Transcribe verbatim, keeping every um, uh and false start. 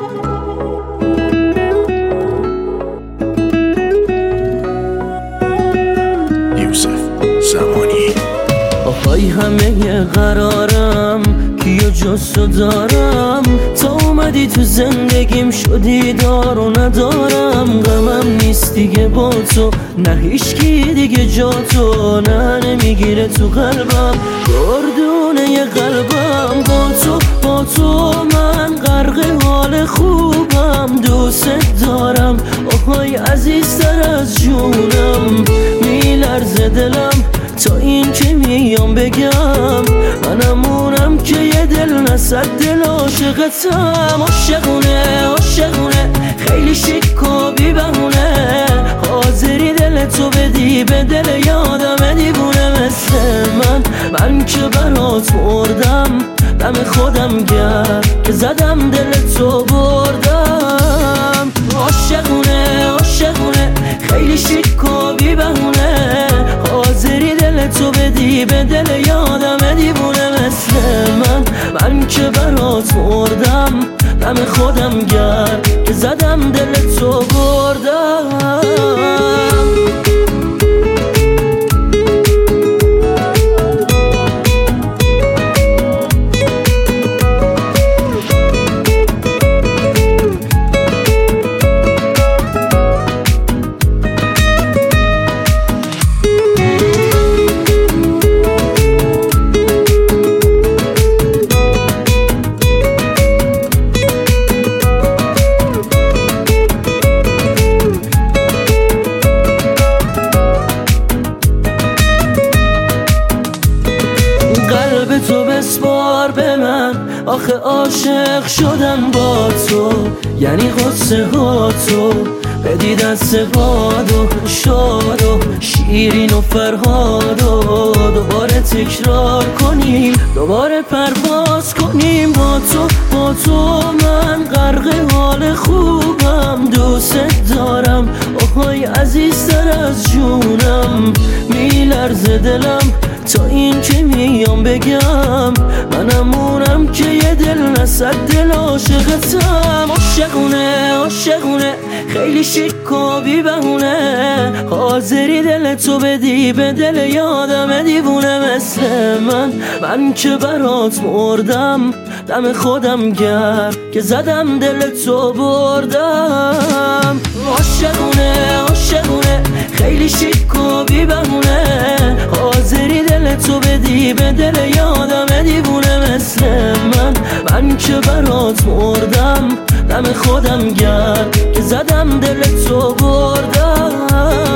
آهای همه قرارم کیو جز تو دارم، تا اومدی تو زندگیم شدی دار و ندارم. غمم نیست دیگه با تو، نه هیچکی دیگه جا تو، نه نمیگیره تو قلبم گردونه قلبم. با تو با تو من غرق حال خوبم، دوست دارم آهای عزیزتر از جونم. میلرزه دلم تا این که میام بگم، منمونم که یه دل نصد دل عاشقتم. عاشقونه عاشقونه خیلی شیک و بی بهونه، حاضری دل تو بدی به دل یادم دیوونه مثل من. من که برات مردم دم خودم گرد که زدم دل تو بردم. عاشقونه عاشقونه خیلی شیک و بی بهونه، حاضری دل تو بدی به دل یادم دیوونه مثل من. من که برات مردم دم خودم گرد که زدم دل تو بردم. قلب تو بسپار به من، آخه عاشق شدم با تو، یعنی قصه ها تو بدی دست باد و شاد و شیرین و فرهاد و دوباره تکرار کنیم، دوباره پرواز کنیم. با تو با تو من غرق حال خوبم، دوست دارم آهای عزیزتر از جونم. میلرزه دلم تا این که میام بگم، منمونم که یه دل نصد دل عاشقتم. عاشقونه عاشقونه خیلی شیک و بی بهونه، حاضری دل تو بدی به دل یادم دیوونه مثل من. من که برات مردم دم خودم گرد که زدم دل تو بردم. عاشقونه عاشقونه خیلی شیک و بی بهونه، حاضری دل تو بدی به دل یادم دیوونه مثل من. من که برات مردم دم خودم گرد که زدم دل تو بردم.